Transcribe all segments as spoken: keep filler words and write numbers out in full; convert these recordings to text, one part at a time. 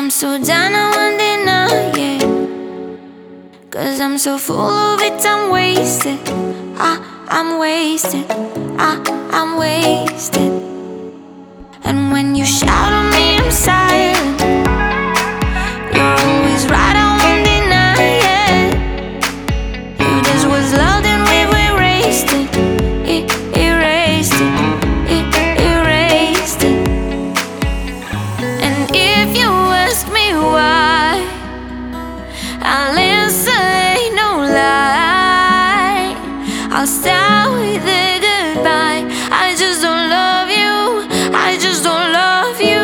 I'm so down, I won't deny it. Cause I'm so full of it, I'm wasted. I, I'm wasted. I, I'm wasted. And when you shout at me, I'm silent. You're always right, I won't deny it. You just was loud and we've erased it. E- erased it. E- erased it. And if you ask me why, I'll answer, ain't no lie. I'll start with a goodbye. I just don't love you. I just don't love you.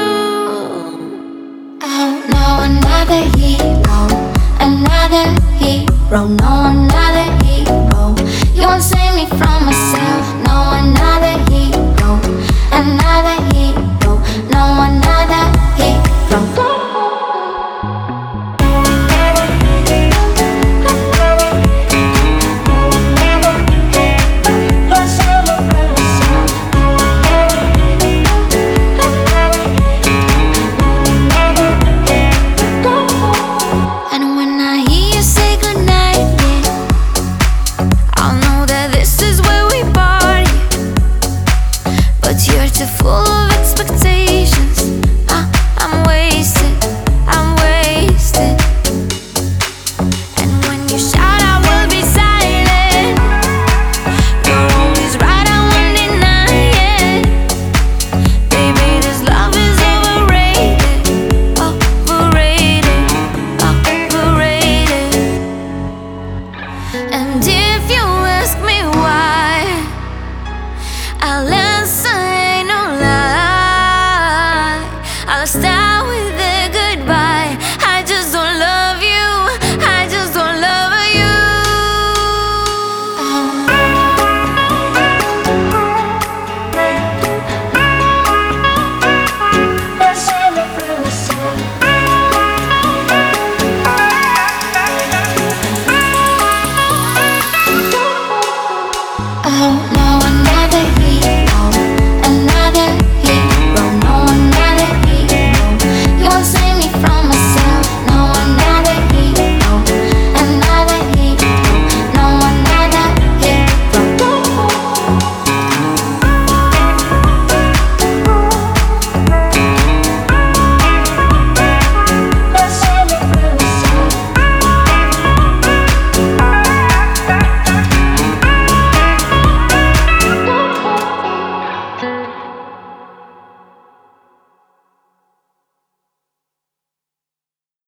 Oh no, another hero, another hero, no another hero. You won't save me from myself. No another hero, another hero, no another hero. You're too full